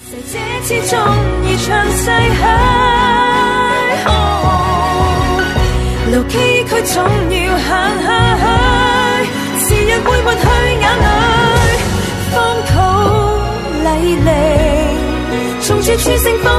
這始終已詳細去，路崎嶇總要行下去，時日會抹去眼淚，荒土泥濘，從處處盛放